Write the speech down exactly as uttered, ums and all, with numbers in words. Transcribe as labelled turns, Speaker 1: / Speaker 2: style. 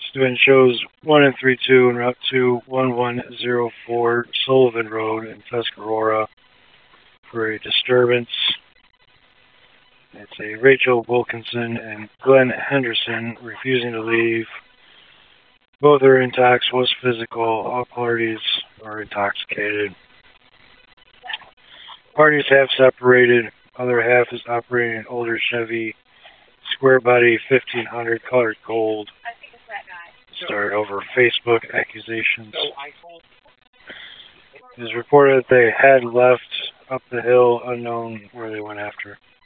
Speaker 1: Student shows one and three two and Route two one one zero four Sullivan Road in Tuscarora for a disturbance. It's a Rachel Wilkinson and Glenn Henderson refusing to leave. Both are intox, was physical. All parties are intoxicated. Parties have separated. Other half is operating an older Chevy square body fifteen hundred colored gold. Started over Facebook accusations. It is reported that they had left up the hill, unknown where they went after.